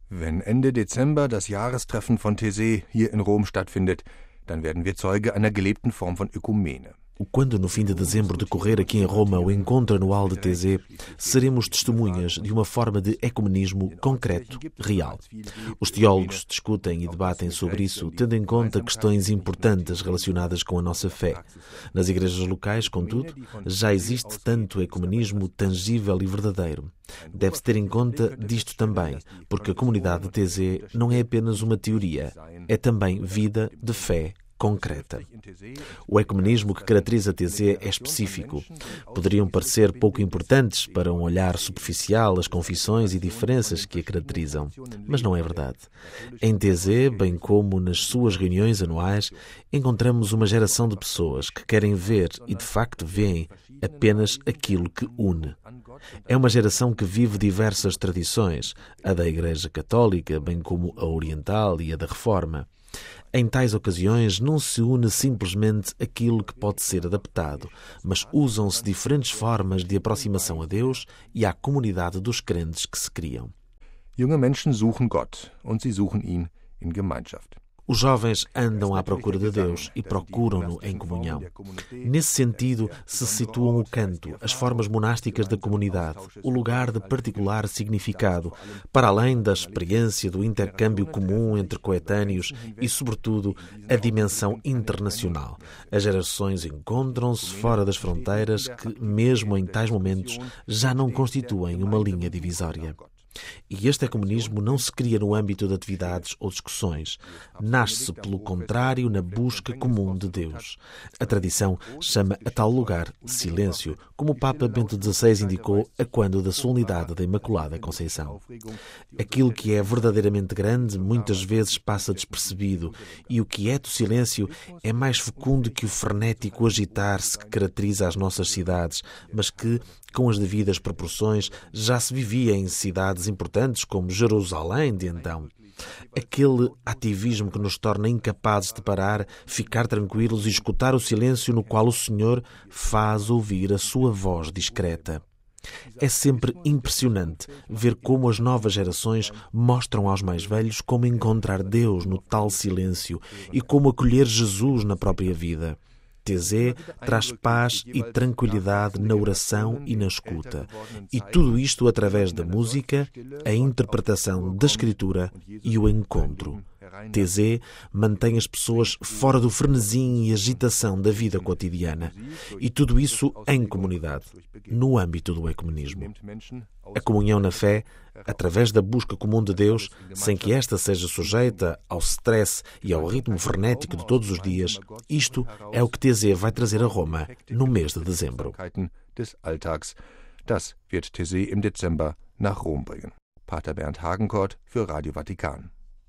Wenn Ende Dezember das Jahrestreffen von Taizé hier in Rom stattfindet, dann werden wir Zeuge einer gelebten Form von Ökumene. Quando no fim de dezembro decorrer aqui em Roma o encontro anual de Taizé, seremos testemunhas de uma forma de ecumenismo concreto, real. Os teólogos discutem e debatem sobre isso, tendo em conta questões importantes relacionadas com a nossa fé. Nas igrejas locais, contudo, já existe tanto ecumenismo tangível e verdadeiro. Deve-se ter em conta disto também, porque a comunidade de Taizé não é apenas uma teoria, é também vida de fé concreta. O ecumenismo que caracteriza Taizé é específico. Poderiam parecer pouco importantes para um olhar superficial as confissões e diferenças que a caracterizam, mas não é verdade. Em Taizé, bem como nas suas reuniões anuais, encontramos uma geração de pessoas que querem ver e de facto veem apenas aquilo que une. É uma geração que vive diversas tradições, a da Igreja Católica, bem como a Oriental e a da Reforma. Em tais ocasiões não se une simplesmente aquilo que pode ser adaptado, mas usam-se diferentes formas de aproximação a Deus e à comunidade dos crentes que se criam. Junge Menschen suchen Gott und sie suchen ihn in Gemeinschaft. Os jovens andam à procura de Deus e procuram-no em comunhão. Nesse sentido, se situam o canto, as formas monásticas da comunidade, o lugar de particular significado, para além da experiência do intercâmbio comum entre coetâneos e, sobretudo, a dimensão internacional. As gerações encontram-se fora das fronteiras que, mesmo em tais momentos, já não constituem uma linha divisória. E este ecumenismo não se cria no âmbito de atividades ou discussões. Nasce, pelo contrário, na busca comum de Deus. A tradição chama a tal lugar silêncio, como o Papa Bento XVI indicou a quando da solenidade da Imaculada Conceição. Aquilo que é verdadeiramente grande muitas vezes passa despercebido, e o quieto silêncio é mais fecundo que o frenético agitar-se que caracteriza as nossas cidades, mas que, com as devidas proporções, já se vivia em cidades importantes como Jerusalém de então. Aquele ativismo que nos torna incapazes de parar, ficar tranquilos e escutar o silêncio no qual o Senhor faz ouvir a sua voz discreta. É sempre impressionante ver como as novas gerações mostram aos mais velhos como encontrar Deus no tal silêncio e como acolher Jesus na própria vida. Taizé traz paz e tranquilidade na oração e na escuta. E tudo isto através da música, a interpretação da Escritura e o encontro. Taizé mantém as pessoas fora do frenesim e agitação da vida cotidiana. E tudo isso em comunidade, no âmbito do ecumenismo. A comunhão na fé, através da busca comum de Deus, sem que esta seja sujeita ao stress e ao ritmo frenético de todos os dias, isto é o que Taizé vai trazer a Roma no mês de dezembro. Das wird Taizé im Dezember nach Rom bringen. Pater Bernd Hagenkort für Radio Vatikan.